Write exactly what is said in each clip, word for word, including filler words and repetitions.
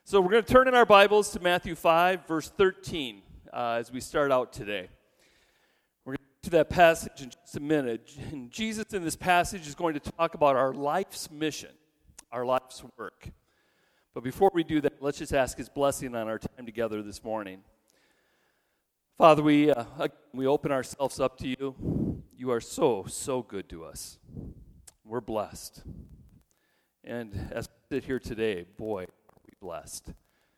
So we're going to turn in our Bibles to Matthew five, verse thirteen, uh, as we start out today. We're going to get to that passage in just a minute. And Jesus in this passage is going to talk about our life's mission, our life's work. But before we do that, let's just ask His blessing on our time together this morning. Father, we uh, we open ourselves up to You. You are so, so good to us. We're blessed. And as we sit here today, boy, blessed.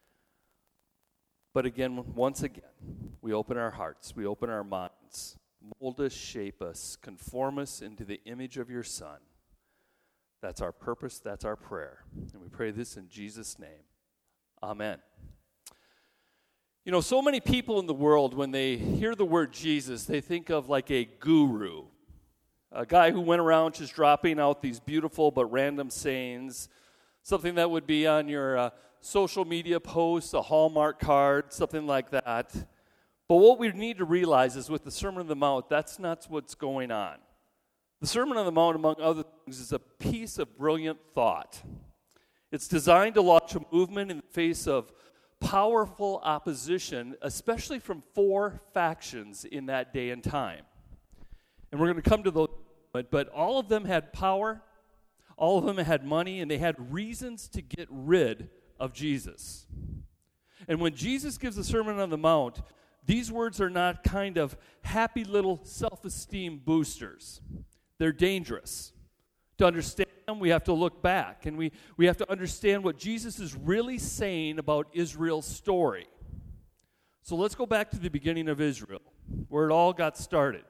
But again, once again, we open our hearts, we open our minds, mold us, shape us, conform us into the image of Your Son. That's our purpose, that's our prayer. And we pray this in Jesus' name. Amen. You know, so many people in the world, when they hear the word Jesus, they think of like a guru, a guy who went around just dropping out these beautiful but random sayings, something that would be on your uh, social media posts, a Hallmark card, something like that. But what we need to realize is with the Sermon on the Mount, that's not what's going on. The Sermon on the Mount, among other things, is a piece of brilliant thought. It's designed to launch a movement in the face of powerful opposition, especially from four factions in that day and time. And we're going to come to those, but all of them had power. All of them had money, and they had reasons to get rid of Jesus. And when Jesus gives the Sermon on the Mount, these words are not kind of happy little self-esteem boosters. They're dangerous. To understand them, we have to look back, and we, we have to understand what Jesus is really saying about Israel's story. So let's go back to the beginning of Israel, where it all got started.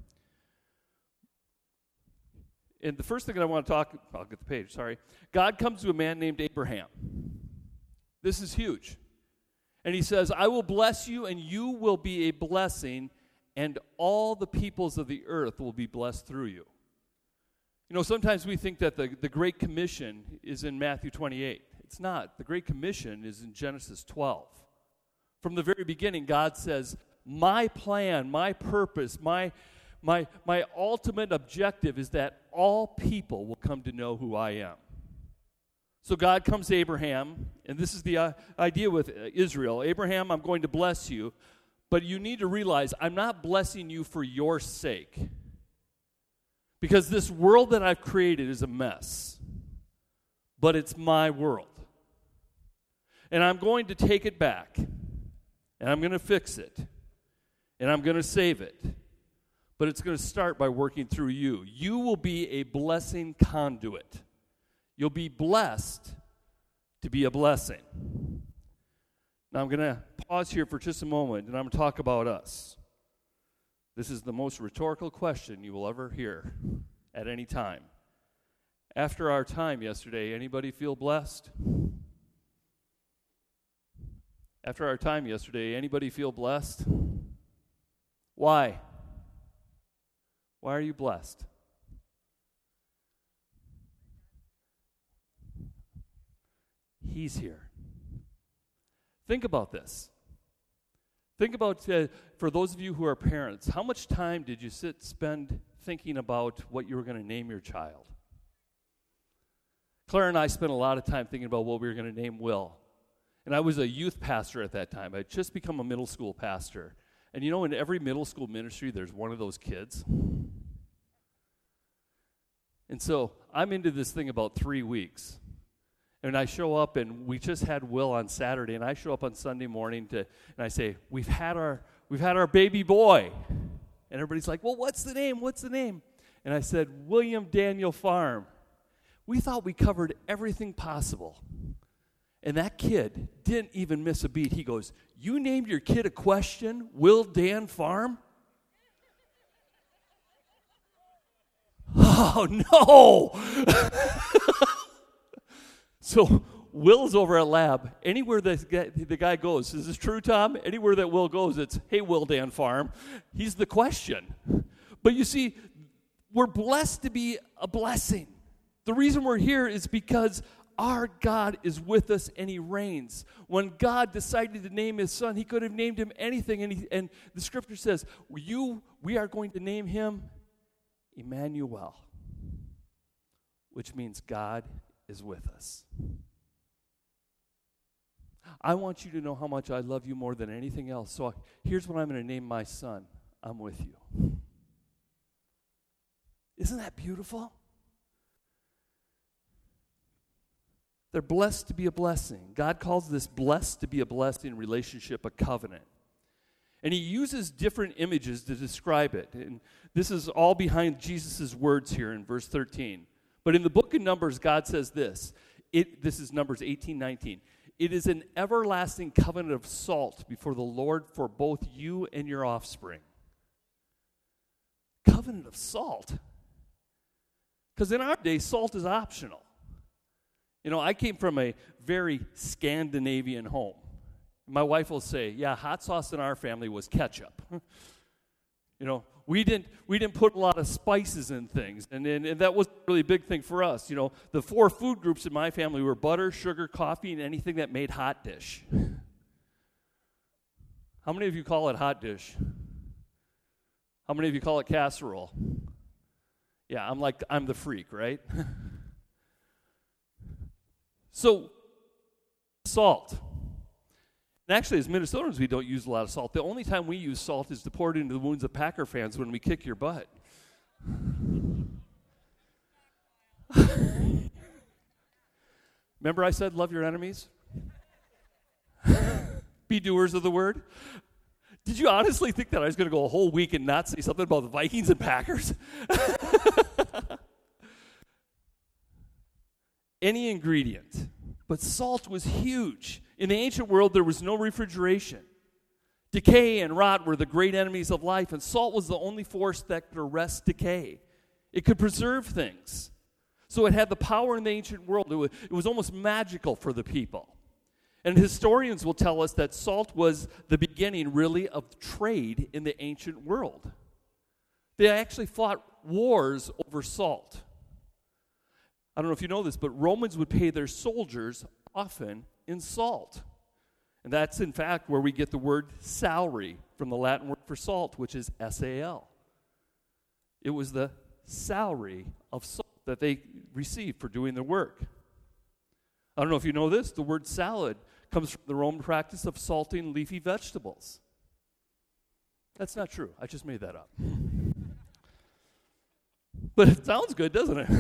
And the first thing that I want to talk, I'll get the page, sorry. God comes to a man named Abraham. This is huge. And He says, I will bless you, and you will be a blessing, and all the peoples of the earth will be blessed through you. You know, sometimes we think that the, the Great Commission is in Matthew twenty-eight. It's not. The Great Commission is in Genesis twelve. From the very beginning, God says, my plan, my purpose, my My my ultimate objective is that all people will come to know who I am. So God comes to Abraham, and this is the uh, idea with Israel. Abraham, I'm going to bless you, but you need to realize I'm not blessing you for your sake. Because this world that I've created is a mess. But it's my world. And I'm going to take it back, and I'm going to fix it, and I'm going to save it. But it's going to start by working through you. You will be a blessing conduit. You'll be blessed to be a blessing. Now I'm going to pause here for just a moment, and I'm going to talk about us. This is the most rhetorical question you will ever hear at any time. After our time yesterday, anybody feel blessed? After our time yesterday, anybody feel blessed? Why? Why are you blessed? He's here. Think about this. Think about, uh, for those of you who are parents, how much time did you sit, spend thinking about what you were going to name your child? Claire and I spent a lot of time thinking about what we were going to name Will. And I was a youth pastor at that time. I had just become a middle school pastor. And you know, in every middle school ministry, there's one of those kids. And so I'm into this thing about three weeks. And I show up, and we just had Will on Saturday, and I show up on Sunday morning to, and I say, we've had our, we've had our baby boy. And everybody's like, well, what's the name? What's the name? And I said, William Daniel Farm. We thought we covered everything possible. And that kid didn't even miss a beat. He goes, you named your kid a question, Will Dan Farm? Oh, no! So Will's over at lab. Anywhere that guy, the guy goes, is this true, Tom? Anywhere that Will goes, it's, hey, Will Dan Farm. He's the question. But you see, we're blessed to be a blessing. The reason we're here is because our God is with us and He reigns. When God decided to name His Son, He could have named Him anything. And, he, and the Scripture says, you, we are going to name Him Emmanuel, which means God is with us. I want you to know how much I love you more than anything else. So here's what I'm going to name my son. I'm with you. Isn't that beautiful? They're blessed to be a blessing. God calls this blessed to be a blessing relationship a covenant. And he uses different images to describe it. And this is all behind Jesus' words here in verse thirteen. But in the book of Numbers, God says this. It, this is Numbers eighteen nineteen. It is an everlasting covenant of salt before the Lord for both you and your offspring. Covenant of salt. Because in our day, salt is optional. You know, I came from a very Scandinavian home. My wife will say, yeah, hot sauce in our family was ketchup. You know, we didn't we didn't put a lot of spices in things, and, and, and that wasn't really a big thing for us. You know, the four food groups in my family were butter, sugar, coffee, and anything that made hot dish. How many of you call it hot dish? How many of you call it casserole? Yeah, I'm like, I'm the freak, right? So, salt. And actually, as Minnesotans, we don't use a lot of salt. The only time we use salt is to pour it into the wounds of Packer fans when we kick your butt. Remember I said love your enemies? Be doers of the word? Did you honestly think that I was going to go a whole week and not say something about the Vikings and Packers? Any ingredient. But salt was huge. In the ancient world, there was no refrigeration. Decay and rot were the great enemies of life, and salt was the only force that could arrest decay. It could preserve things. So it had the power in the ancient world. It was, it was almost magical for the people. And historians will tell us that salt was the beginning, really, of trade in the ancient world. They actually fought wars over salt. I don't know if you know this, but Romans would pay their soldiers often in salt. And that's, in fact, where we get the word salary from the Latin word for salt, which is S A L. It was the salary of salt that they received for doing their work. I don't know if you know this, the word salad comes from the Roman practice of salting leafy vegetables. That's not true. I just made that up. But it sounds good, doesn't it?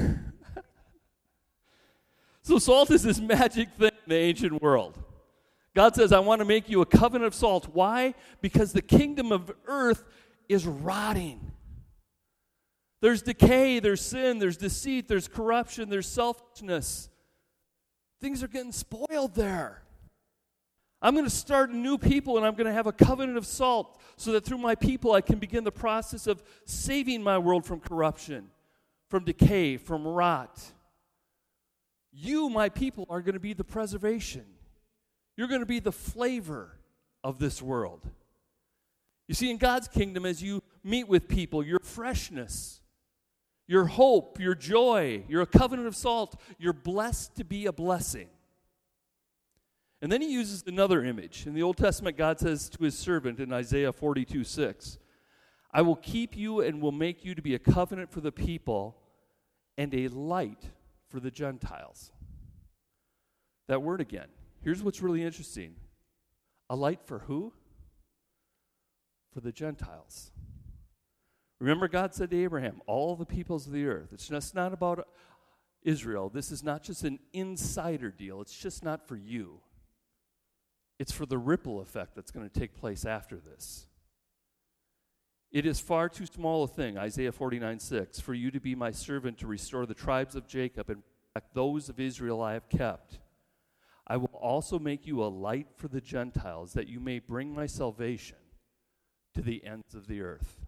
So salt is this magic thing in the ancient world. God says, I want to make you a covenant of salt. Why? Because the kingdom of earth is rotting. There's decay, there's sin, there's deceit, there's corruption, there's selfishness. Things are getting spoiled there. I'm going to start a new people, and I'm going to have a covenant of salt so that through my people I can begin the process of saving my world from corruption, from decay, from rot. You, my people, are going to be the preservation. You're going to be the flavor of this world. You see, in God's kingdom, as you meet with people, your freshness, your hope, your joy, you're a covenant of salt. You're blessed to be a blessing. And then he uses another image. In the Old Testament, God says to his servant in Isaiah forty-two six, I will keep you and will make you to be a covenant for the people and a light for the Gentiles. That word again. Here's what's really interesting. A light for who? For the Gentiles. Remember, God said to Abraham, all the peoples of the earth. It's just not about Israel. This is not just an insider deal. It's just not for you. It's for the ripple effect that's going to take place after this. It is far too small a thing, Isaiah forty-nine six, for you to be my servant to restore the tribes of Jacob and protect those of Israel I have kept. I will also make you a light for the Gentiles, that you may bring my salvation to the ends of the earth.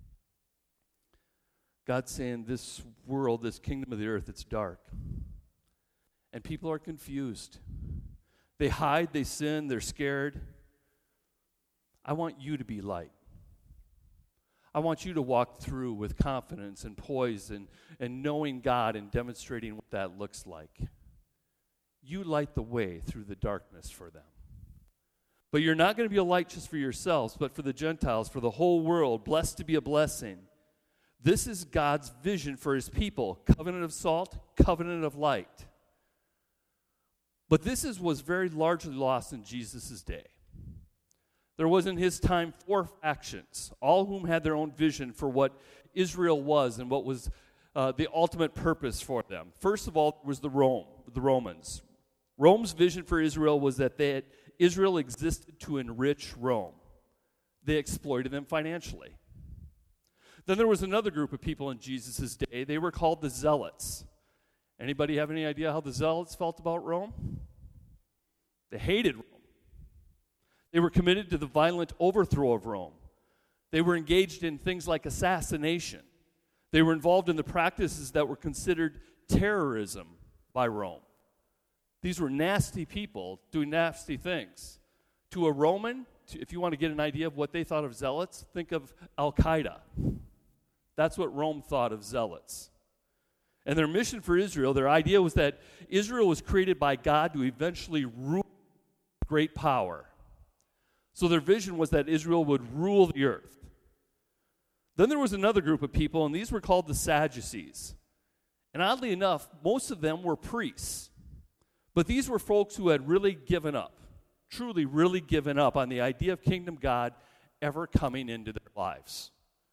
God's saying this world, this kingdom of the earth, it's dark. And people are confused. They hide, they sin, they're scared. I want you to be light. I want you to walk through with confidence and poise and, and knowing God and demonstrating what that looks like. You light the way through the darkness for them. But you're not going to be a light just for yourselves, but for the Gentiles, for the whole world, blessed to be a blessing. This is God's vision for his people. Covenant of salt, covenant of light. But this is, was very largely lost in Jesus' day. There was in his time four factions, all whom had their own vision for what Israel was and what was uh, the ultimate purpose for them. First of all was the Rome, the Romans. Rome's vision for Israel was that they had, Israel existed to enrich Rome. They exploited them financially. Then there was another group of people in Jesus' day. They were called the Zealots. Anybody have any idea how the Zealots felt about Rome? They hated Rome. They were committed to the violent overthrow of Rome. They were engaged in things like assassination. They were involved in the practices that were considered terrorism by Rome. These were nasty people doing nasty things. To a Roman, to, if you want to get an idea of what they thought of Zealots, think of Al-Qaeda. That's what Rome thought of Zealots. And their mission for Israel, their idea was that Israel was created by God to eventually rule with great power. So their vision was that Israel would rule the earth. Then there was another group of people, and these were called the Sadducees. And oddly enough, most of them were priests. But these were folks who had really given up, truly really given up on the idea of kingdom God ever coming into their lives.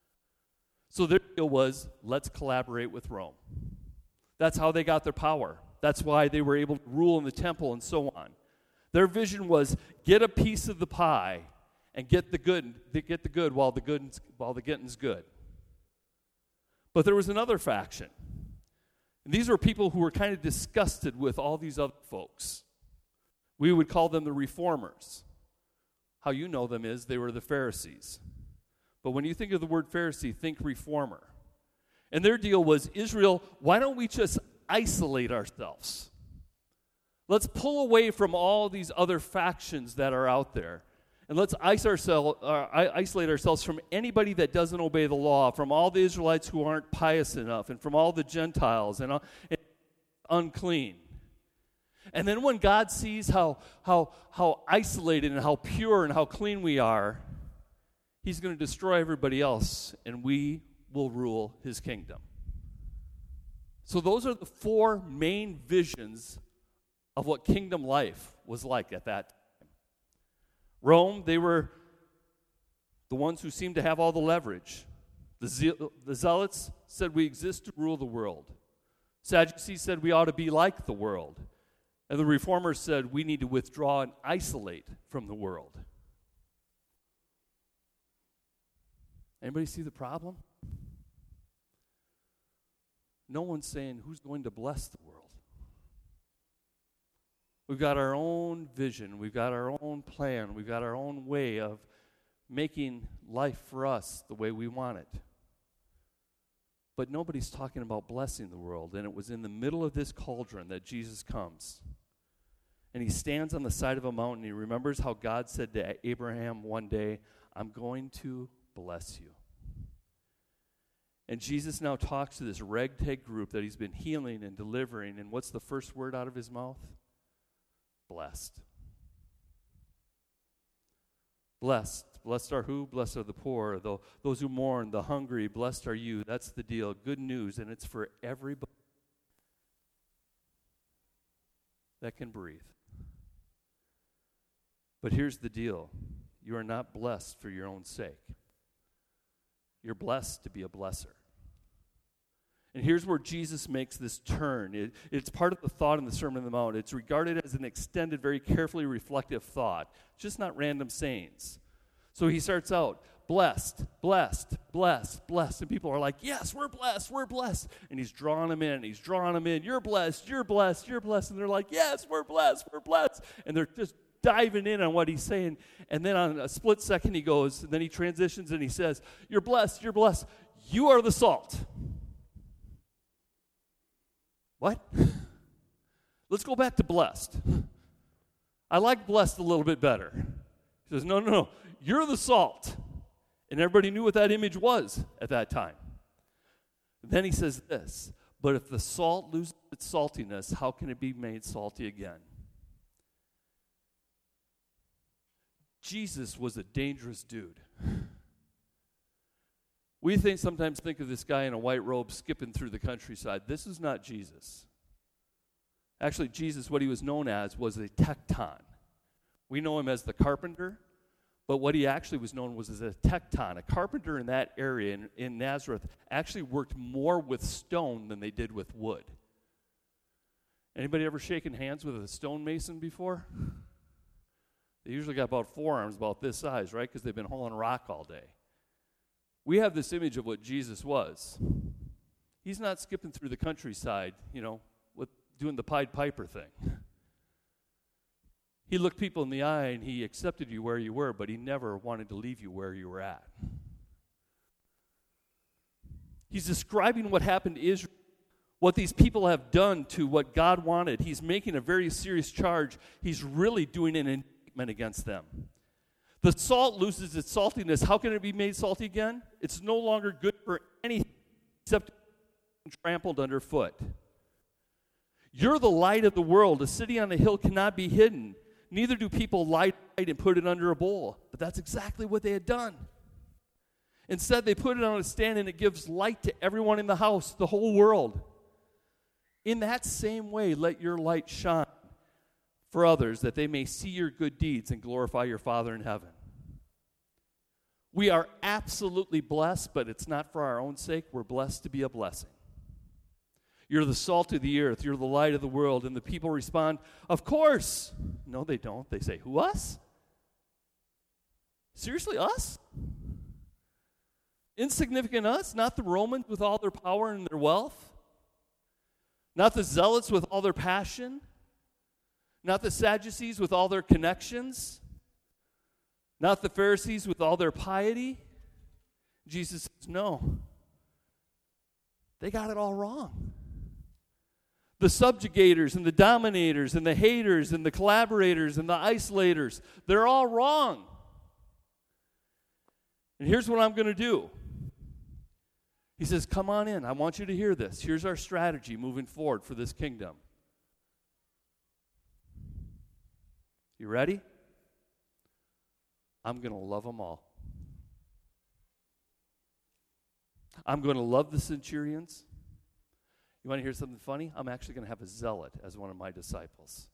So their deal was, let's collaborate with Rome. That's how they got their power. That's why they were able to rule in the temple and so on. Their vision was get a piece of the pie and get the good, get the good while the good while the getting's good. But there was another faction. And these were people who were kind of disgusted with all these other folks. We would call them the reformers. How you know them is they were the Pharisees. But when you think of the word Pharisee, think reformer. And their deal was, Israel, why don't we just isolate ourselves? Let's pull away from all these other factions that are out there. And let's isolate ourselves from anybody that doesn't obey the law, from all the Israelites who aren't pious enough, and from all the Gentiles and, and unclean. And then when God sees how, how, how isolated and how pure and how clean we are, he's going to destroy everybody else, and we will rule his kingdom. So those are the four main visions of what kingdom life was like at that time. Rome, they were the ones who seemed to have all the leverage. The, Ze- the Zealots said we exist to rule the world. Sadducees said we ought to be like the world. And the Reformers said we need to withdraw and isolate from the world. Anybody see the problem? No one's saying who's going to bless the world. We've got our own vision. We've got our own plan. We've got our own way of making life for us the way we want it. But nobody's talking about blessing the world. And it was in the middle of this cauldron that Jesus comes. And he stands on the side of a mountain. He remembers how God said to Abraham one day, I'm going to bless you. And Jesus now talks to this ragtag group that he's been healing and delivering. And what's the first word out of his mouth? Blessed. Blessed. Blessed are who? Blessed are the poor, the, those who mourn, the hungry. Blessed are you. That's the deal. Good news, and it's for everybody that can breathe. But here's the deal. You are not blessed for your own sake. You're blessed to be a blesser. And here's where Jesus makes this turn. It, it's part of the thought in the Sermon on the Mount. It's regarded as an extended, very carefully reflective thought, just not random sayings. So he starts out, blessed, blessed, blessed, blessed. And people are like, yes, we're blessed, we're blessed. And he's drawing them in, he's drawing them in. You're blessed, you're blessed, you're blessed. And they're like, yes, we're blessed, we're blessed. And they're just diving in on what he's saying. And then on a split second he goes, and then he transitions and he says, you're blessed, you're blessed. You are the salt. What? Let's go back to blessed. I like blessed a little bit better. He says, no, no, no. You're the salt. And everybody knew what that image was at that time. Then he says this, but if the salt loses its saltiness, how can it be made salty again? Jesus was a dangerous dude. We think sometimes think of this guy in a white robe skipping through the countryside. This is not Jesus. Actually, Jesus, what he was known as was a tekton. We know him as the carpenter, but what he actually was known was as a tekton. A carpenter in that area in, in Nazareth actually worked more with stone than they did with wood. Anybody ever shaken hands with a stonemason before? They usually got about forearms about this size, right? Because they've been hauling rock all day. We have this image of what Jesus was. He's not skipping through the countryside, you know, with doing the Pied Piper thing. He looked people in the eye and he accepted you where you were, but he never wanted to leave you where you were at. He's describing what happened to Israel, what these people have done to what God wanted. He's making a very serious charge. He's really doing an indictment against them. The salt loses its saltiness. How can it be made salty again? It's no longer good for anything except trampled underfoot. You're the light of the world. A city on a hill cannot be hidden. Neither do people light light and put it under a bowl. But that's exactly what they had done. Instead, they put it on a stand and it gives light to everyone in the house, the whole world. In that same way, let your light shine for others, that they may see your good deeds and glorify your Father in heaven. We are absolutely blessed, but it's not for our own sake. We're blessed to be a blessing. You're the salt of the earth. You're the light of the world. And the people respond, of course. No, they don't. They say, who, us? Seriously, us? Insignificant us? Not the Romans with all their power and their wealth? Not the Zealots with all their passion? Not the Sadducees with all their connections? Not the Pharisees with all their piety? Jesus says, no. They got it all wrong. The subjugators and the dominators and the haters and the collaborators and the isolators, they're all wrong. And here's what I'm going to do. He says, come on in. I want you to hear this. Here's our strategy moving forward for this kingdom. You ready? I'm going to love them all. I'm going to love the centurions. You want to hear something funny? I'm actually going to have a zealot as one of my disciples.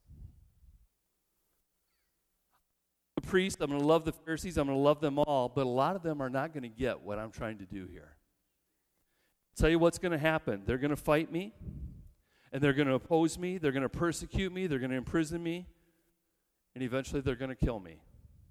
The priest, I'm going to love the Pharisees, I'm going to love them all, but a lot of them are not going to get what I'm trying to do here. I'll tell you what's going to happen. They're going to fight me, and they're going to oppose me, they're going to persecute me, they're going to imprison me, and eventually they're going to kill me.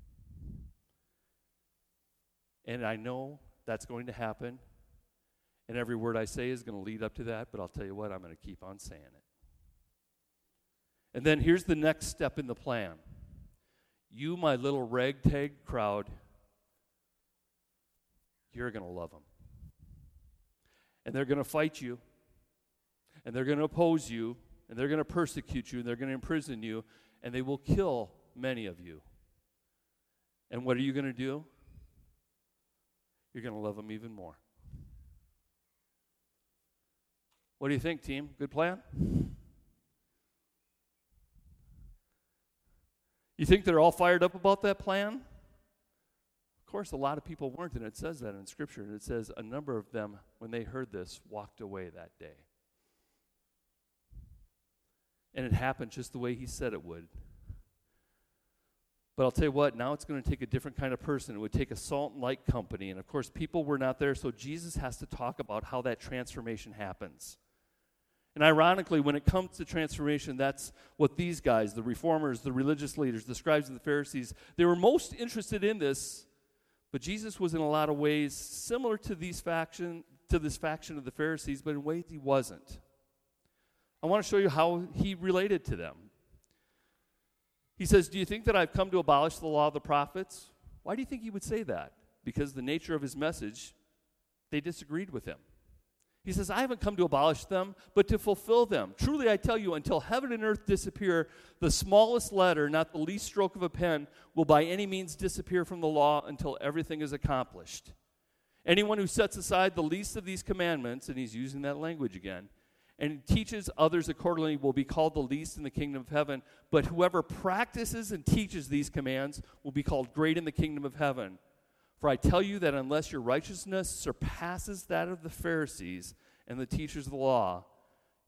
And I know that's going to happen. And every word I say is going to lead up to that, but I'll tell you what, I'm going to keep on saying it. And then here's the next step in the plan. You, my little ragtag crowd, you're going to love them. And they're going to fight you, and they're going to oppose you, and they're going to persecute you, and they're going to imprison you, and they will kill many of you. And what are you going to do? You're going to love them even more. What do you think, team? Good plan? You think they're all fired up about that plan? Of course, a lot of people weren't, and it says that in Scripture. And it says a number of them, when they heard this, walked away that day. And it happened just the way he said it would. But I'll tell you what, now it's going to take a different kind of person. It would take a salt and light company. And of course, people were not there, so Jesus has to talk about how that transformation happens. And ironically, when it comes to transformation, that's what these guys, the reformers, the religious leaders, the scribes and the Pharisees, they were most interested in this. But Jesus was in a lot of ways similar to these faction, to this faction of the Pharisees, but in ways he wasn't. I want to show you how he related to them. He says, do you think that I've come to abolish the law of the prophets? Why do you think he would say that? Because the nature of his message, they disagreed with him. He says, I haven't come to abolish them, but to fulfill them. Truly I tell you, until heaven and earth disappear, the smallest letter, not the least stroke of a pen, will by any means disappear from the law until everything is accomplished. Anyone who sets aside the least of these commandments, and he's using that language again, and teaches others accordingly will be called the least in the kingdom of heaven. But whoever practices and teaches these commands will be called great in the kingdom of heaven. For I tell you that unless your righteousness surpasses that of the Pharisees and the teachers of the law,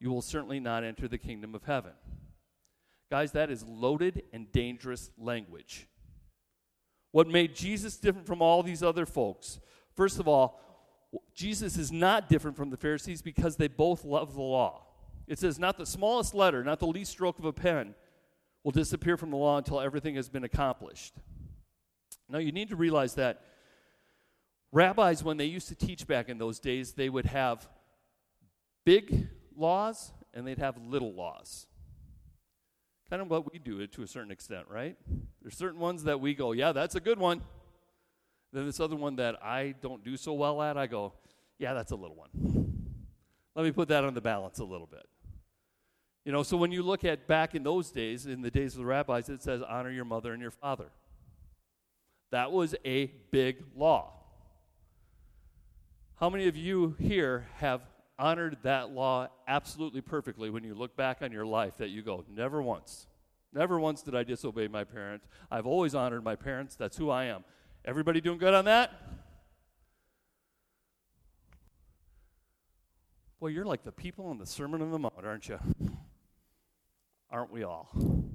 you will certainly not enter the kingdom of heaven. Guys, that is loaded and dangerous language. What made Jesus different from all these other folks? First of all, Jesus is not different from the Pharisees because they both love the law. It says, not the smallest letter, not the least stroke of a pen will disappear from the law until everything has been accomplished. Now, you need to realize that rabbis, when they used to teach back in those days, they would have big laws and they'd have little laws. Kind of what we do to a certain extent, right? There's certain ones that we go, yeah, that's a good one. Then this other one that I don't do so well at, I go, yeah, that's a little one. Let me put that on the balance a little bit. You know, so when you look at back in those days, in the days of the rabbis, it says honor your mother and your father. That was a big law. How many of you here have honored that law absolutely perfectly when you look back on your life that you go, never once. Never once did I disobey my parents. I've always honored my parents. That's who I am. Everybody doing good on that? Well, you're like the people in the Sermon on the Mount, aren't you? Aren't we all?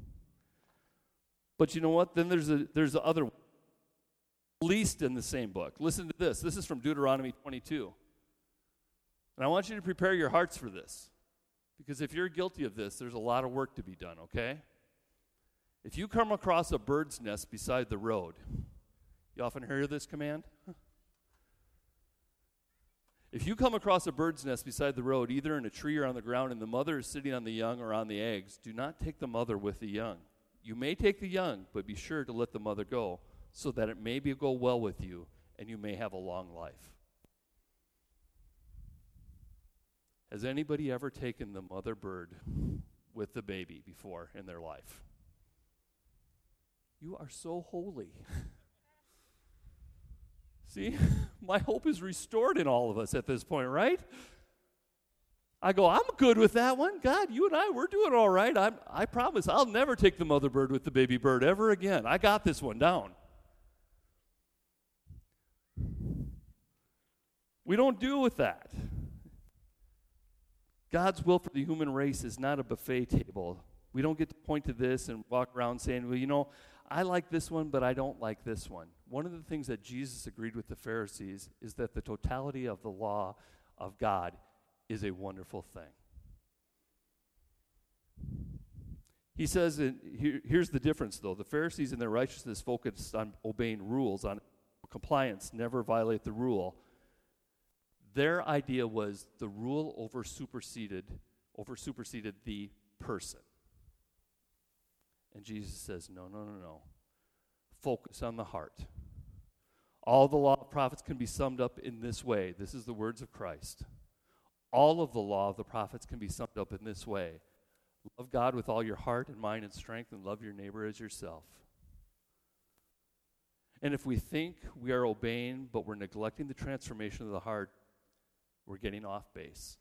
But you know what? Then there's a there's the other one, least in the same book. Listen to this. This is from Deuteronomy twenty-two. And I want you to prepare your hearts for this. Because if you're guilty of this, there's a lot of work to be done, okay? If you come across a bird's nest beside the road, you often hear this command? If you come across a bird's nest beside the road, either in a tree or on the ground, and the mother is sitting on the young or on the eggs, do not take the mother with the young. You may take the young, but be sure to let the mother go, so that it may be go well with you, and you may have a long life. Has anybody ever taken the mother bird with the baby before in their life? You are so holy. See, my hope is restored in all of us at this point, right? I go, I'm good with that one. God, you and I, we're doing all right. I'm, I promise I'll never take the mother bird with the baby bird ever again. I got this one down. We don't deal with that. God's will for the human race is not a buffet table. We don't get to point to this and walk around saying, well, you know, I like this one, but I don't like this one. One of the things that Jesus agreed with the Pharisees is that the totality of the law of God is a wonderful thing. He says, in, here, here's the difference, though. The Pharisees in their righteousness focused on obeying rules, on compliance, never violate the rule. Their idea was the rule over superseded, over superseded the person. And Jesus says, no, no, no, no. Focus on the heart. All the law of prophets can be summed up in this way. This is the words of Christ. All of the law of the prophets can be summed up in this way. Love God with all your heart and mind and strength, and love your neighbor as yourself. And if we think we are obeying, but we're neglecting the transformation of the heart, we're getting off base.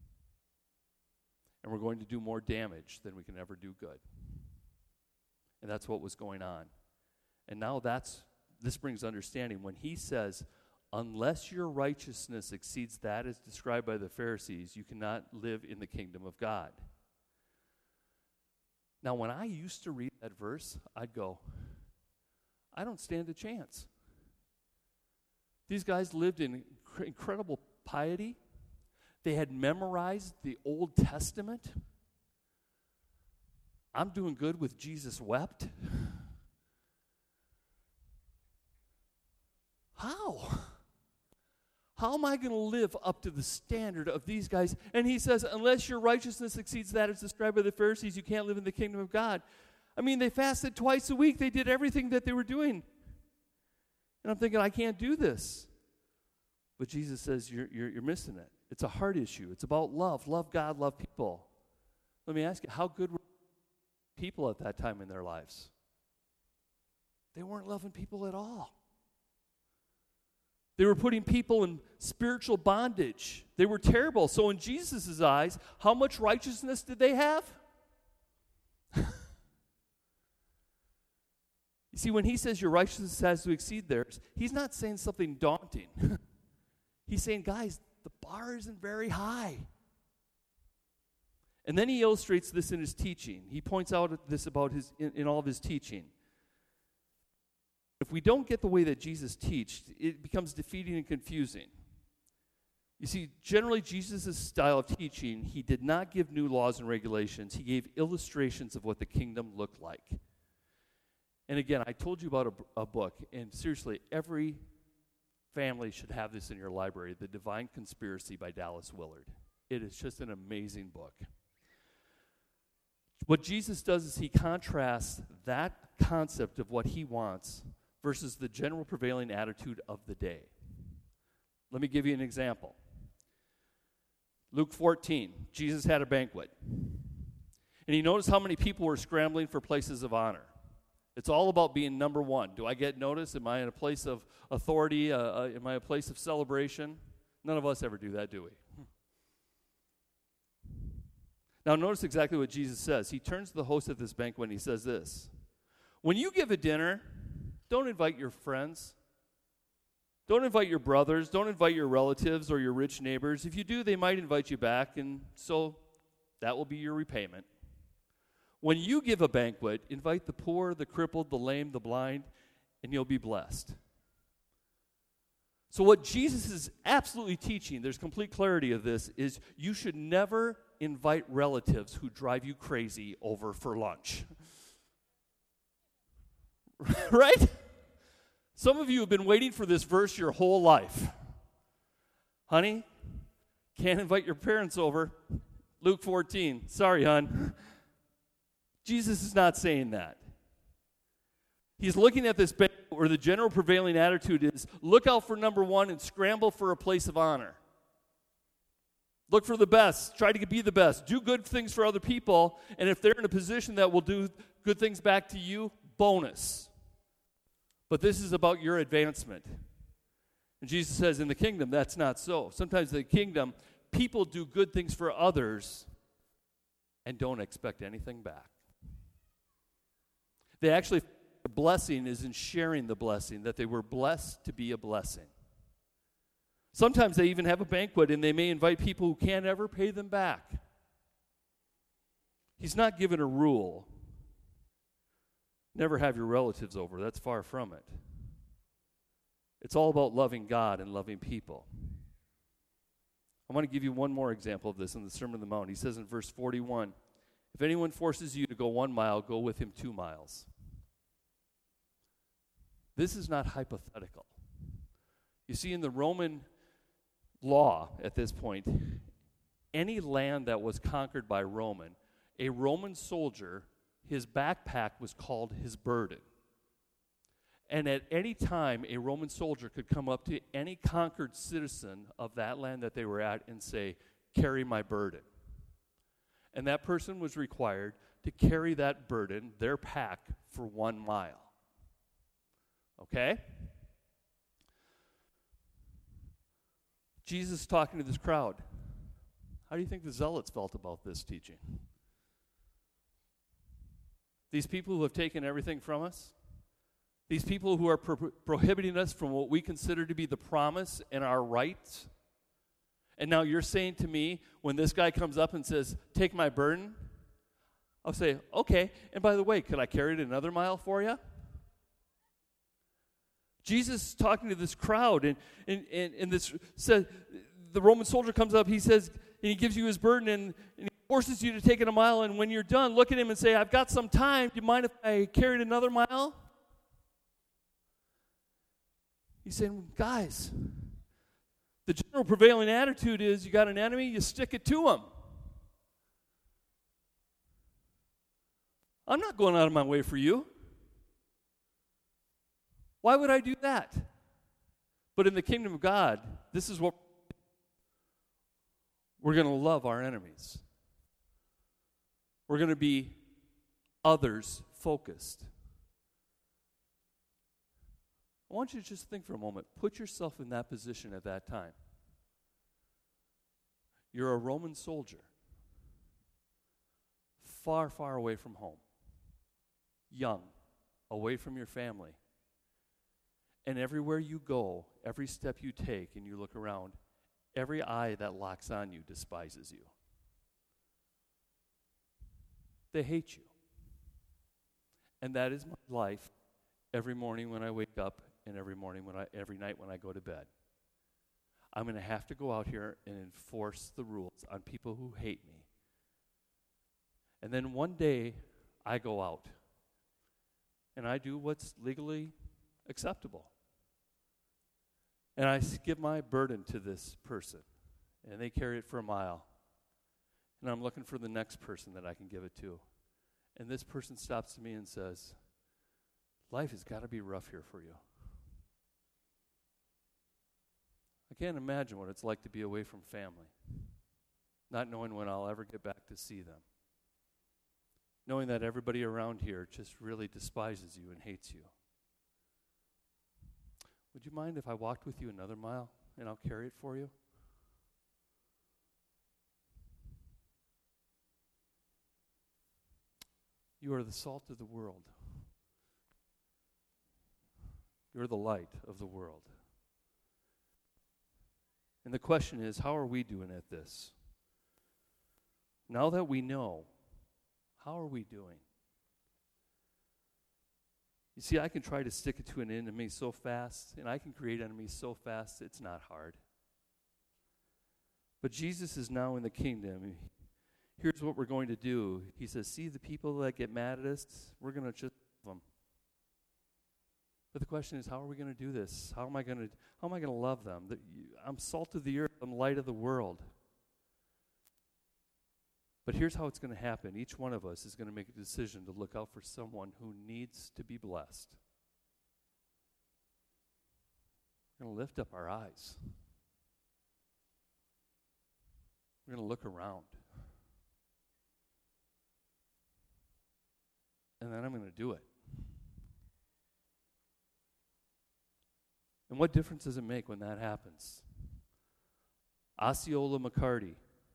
And we're going to do more damage than we can ever do good. And that's what was going on. And now that's, this brings understanding. When he says, unless your righteousness exceeds that as described by the Pharisees, you cannot live in the kingdom of God. Now, when I used to read that verse, I'd go, I don't stand a chance. These guys lived in inc- incredible piety. They had memorized the Old Testament. I'm doing good with Jesus wept. How? How am I going to live up to the standard of these guys? And he says, unless your righteousness exceeds that as described by the Pharisees, you can't live in the kingdom of God. I mean, they fasted twice a week. They did everything that they were doing. And I'm thinking, I can't do this. But Jesus says, you're, you're, you're missing it. It's a heart issue. It's about love. Love God, love people. Let me ask you, how good were people at that time in their lives? They weren't loving people at all. They were putting people in spiritual bondage. They were terrible. So in Jesus' eyes, how much righteousness did they have? You see, when he says your righteousness has to exceed theirs, he's not saying something daunting. He's saying, guys, the bar isn't very high. And then he illustrates this in his teaching. He points out this about his in, in all of his teaching. If we don't get the way that Jesus taught, it becomes defeating and confusing. You see, generally, Jesus' style of teaching, he did not give new laws and regulations. He gave illustrations of what the kingdom looked like. And again, I told you about a, a book, and seriously, every family should have this in your library, The Divine Conspiracy by Dallas Willard. It is just an amazing book. What Jesus does is he contrasts that concept of what he wants versus the general prevailing attitude of the day. Let me give you an example. Luke fourteen, Jesus had a banquet. And he noticed how many people were scrambling for places of honor. It's all about being number one. Do I get noticed? Am I in a place of authority? Uh, uh, am I a place of celebration? None of us ever do that, do we? Now notice exactly what Jesus says. He turns to the host of this banquet and he says this. When you give a dinner, don't invite your friends. Don't invite your brothers. Don't invite your relatives or your rich neighbors. If you do, they might invite you back, and so that will be your repayment. When you give a banquet, invite the poor, the crippled, the lame, the blind, and you'll be blessed. So what Jesus is absolutely teaching, there's complete clarity of this, is you should never invite relatives who drive you crazy over for lunch. Right? Some of you have been waiting for this verse your whole life. Honey, can't invite your parents over. Luke fourteen. Sorry, hon. Jesus is not saying that. He's looking at this banquet where the general prevailing attitude is look out for number one and scramble for a place of honor. Look for the best. Try to be the best. Do good things for other people, and if they're in a position that will do good things back to you, bonus. But this is about your advancement. And Jesus says in the kingdom, that's not so. Sometimes in the kingdom, people do good things for others and don't expect anything back. They actually, the blessing is in sharing the blessing, that they were blessed to be a blessing. Sometimes they even have a banquet and they may invite people who can't ever pay them back. He's not given a rule. Never have your relatives over. That's far from it. It's all about loving God and loving people. I want to give you one more example of this in the Sermon on the Mount. He says in verse forty-one, if anyone forces you to go one mile, go with him two miles. This is not hypothetical. You see, in the Roman law at this point, any land that was conquered by Roman, a Roman soldier, his backpack was called his burden. And at any time, a Roman soldier could come up to any conquered citizen of that land that they were at and say, carry my burden. And that person was required to carry that burden, their pack, for one mile. Okay? Jesus is talking to this crowd. How do you think the zealots felt about this teaching? These people who have taken everything from us, these people who are pro- prohibiting us from what we consider to be the promise and our rights. And now you're saying to me, when this guy comes up and says, take my burden, I'll say, okay, and by the way, could I carry it another mile for you? Jesus is talking to this crowd, and, and, and, and this says, the Roman soldier comes up, he says, and he gives you his burden, and, and he forces you to take it a mile, and when you're done, look at him and say, I've got some time, do you mind if I carried another mile? He's saying, guys, the general prevailing attitude is you got an enemy, you stick it to him. I'm not going out of my way for you. Why would I do that? But in the kingdom of God, this is what we're going to love our enemies. We're going to be others focused. I want you to just think for a moment. Put yourself in that position at that time. You're a Roman soldier, far, far away from home, young, away from your family. And everywhere you go, every step you take and you look around, every eye that locks on you despises you. They hate you. And that is my life every morning when I wake up and every morning when I every night when I go to bed. I'm going to have to go out here and enforce the rules on people who hate me. And then one day I go out and I do what's legally acceptable. And I give my burden to this person, and they carry it for a mile. And I'm looking for the next person that I can give it to. And this person stops to me and says, life has got to be rough here for you. I can't imagine what it's like to be away from family, not knowing when I'll ever get back to see them, knowing that everybody around here just really despises you and hates you. Would you mind if I walked with you another mile and I'll carry it for you? You are the salt of the world. You're the light of the world. And the question is, how are we doing at this? Now that we know, how are we doing? You see, I can try to stick it to an enemy so fast, and I can create enemies so fast, it's not hard. But Jesus is now in the kingdom. Here's what we're going to do. He says, see the people that get mad at us, we're going to just love them. But the question is, how are we going to do this? How am I going to how am I going to love them? The, you, I'm salt of the earth, I'm light of the world. But here's how it's going to happen. Each one of us is going to make a decision to look out for someone who needs to be blessed. We're going to lift up our eyes. We're going to look around. And then I'm going to do it. And what difference does it make when that happens? Osceola McCarty,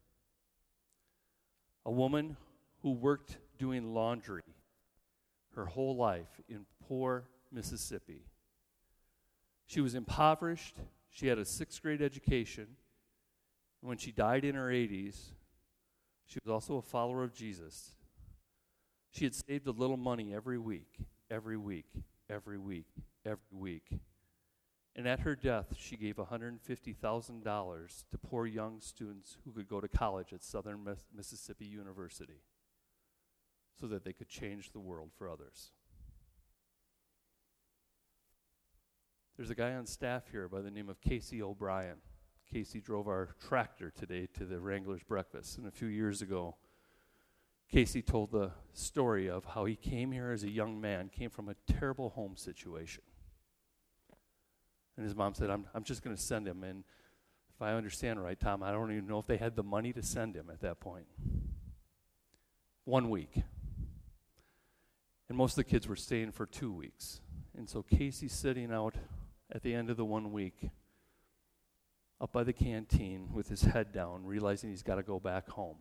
a woman who worked doing laundry her whole life in poor Mississippi. She was impoverished. She had a sixth grade education. And when she died in her eighties, she was also a follower of Jesus. She had saved a little money every week, every week, every week, every week. And at her death, she gave one hundred fifty thousand dollars to poor young students who could go to college at Southern Miss- Mississippi University so that they could change the world for others. There's a guy on staff here by the name of Casey O'Brien. Casey drove our tractor today to the Wrangler's breakfast. And a few years ago, Casey told the story of how he came here as a young man, came from a terrible home situation. And his mom said, I'm, I'm just going to send him. And if I understand right, Tom, I don't even know if they had the money to send him at that point. One week. And most of the kids were staying for two weeks. And so Casey's sitting out at the end of the one week up by the canteen with his head down, realizing he's got to go back home.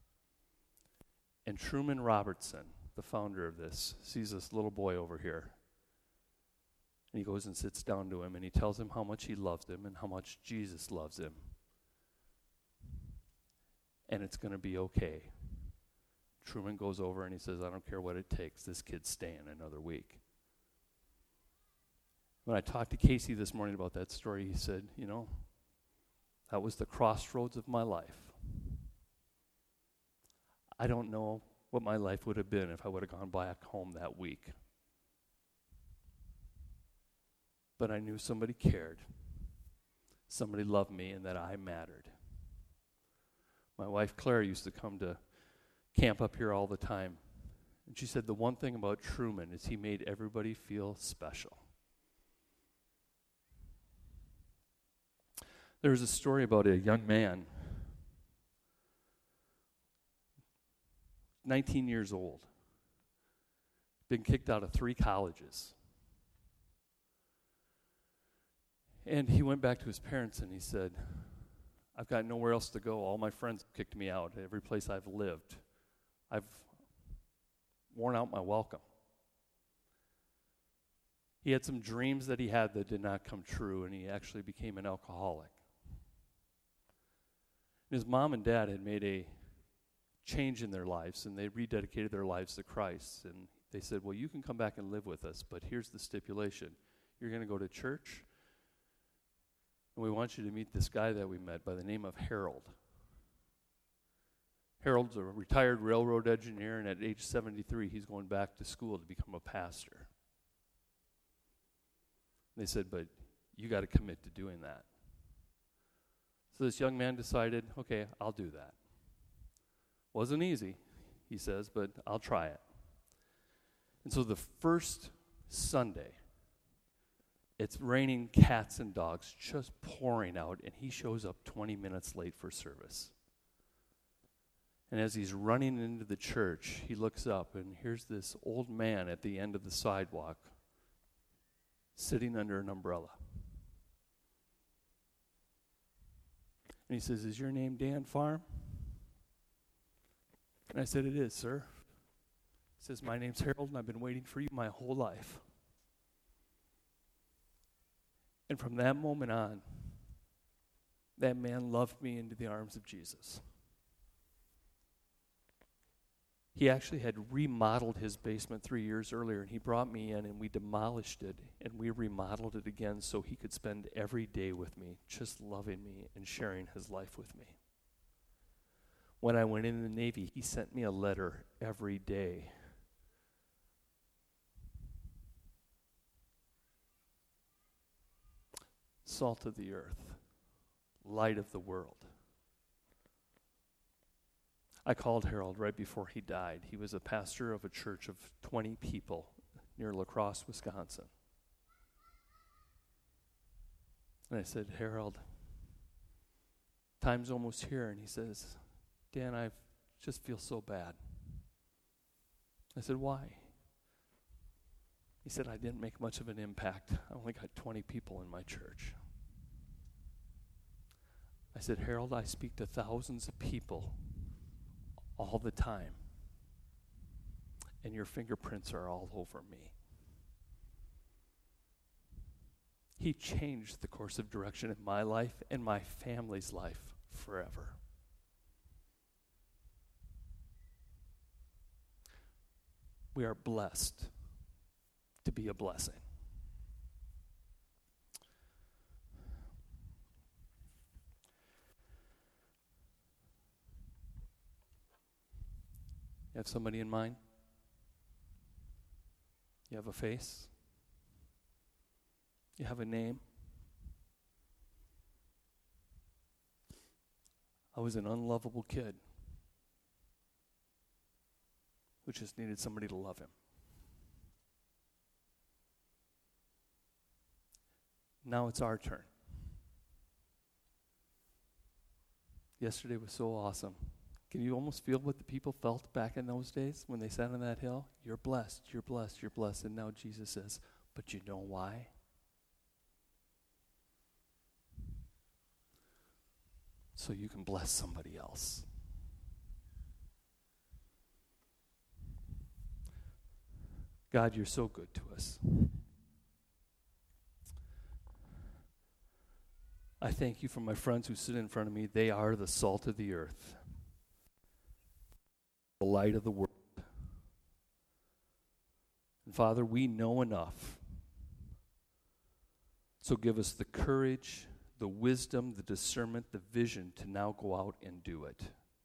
And Truman Robertson, the founder of this, sees this little boy over here. And he goes and sits down to him, and he tells him how much he loves him and how much Jesus loves him. And it's going to be okay. Truman goes over and he says, I don't care what it takes. This kid's staying another week. When I talked to Casey this morning about that story, he said, you know, that was the crossroads of my life. I don't know what my life would have been if I would have gone back home that week. But I knew somebody cared. Somebody loved me and that I mattered. My wife Claire used to come to camp up here all the time. And she said the one thing about Truman is he made everybody feel special. There was a story about a young man, nineteen years old, been kicked out of three colleges. And he went back to his parents and he said, I've got nowhere else to go. All my friends have kicked me out. Every place I've lived, I've worn out my welcome. He had some dreams that he had that did not come true, and he actually became an alcoholic. His mom and dad had made a change in their lives, and they rededicated their lives to Christ. And they said, well, you can come back and live with us, but here's the stipulation. You're going to go to church, and we want you to meet this guy that we met by the name of Harold. Harold's a retired railroad engineer, and at age seventy-three, he's going back to school to become a pastor. They said, but you got to commit to doing that. So this young man decided, okay, I'll do that. Wasn't easy, he says, but I'll try it. And so the first Sunday, it's raining cats and dogs, just pouring out, and he shows up twenty minutes late for service. And as he's running into the church, he looks up, and here's this old man at the end of the sidewalk, sitting under an umbrella. And he says, is your name Dan Farm? And I said, it is, sir. He says, my name's Harold, and I've been waiting for you my whole life. And from that moment on, that man loved me into the arms of Jesus. He actually had remodeled his basement three years earlier, and he brought me in, and we demolished it, and we remodeled it again so he could spend every day with me, just loving me and sharing his life with me. When I went in the Navy, he sent me a letter every day. Salt of the earth, light of the world. I called Harold right before he died. He was a pastor of a church of twenty people near La Crosse, Wisconsin. And I said, Harold, time's almost here. And he says, Dan, I just feel so bad. I said, why? He said, I didn't make much of an impact. I only got twenty people in my church. I said, Harold, I speak to thousands of people all the time, and your fingerprints are all over me. He changed the course of direction in my life and my family's life forever. We are blessed to be a blessing. You have somebody in mind? You have a face? You have a name? I was an unlovable kid who just needed somebody to love him. Now it's our turn. Yesterday was so awesome. Can you almost feel what the people felt back in those days when they sat on that hill? You're blessed, you're blessed, you're blessed. And now Jesus says, but you know why? So you can bless somebody else. God, you're so good to us. I thank you for my friends who sit in front of me. They are the salt of the earth, the light of the world. And Father, we know enough. So give us the courage, the wisdom, the discernment, the vision to now go out and do it.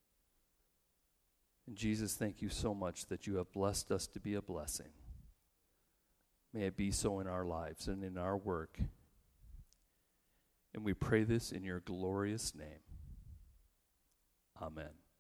And Jesus, thank you so much that you have blessed us to be a blessing. May it be so in our lives and in our work. And we pray this in your glorious name. Amen.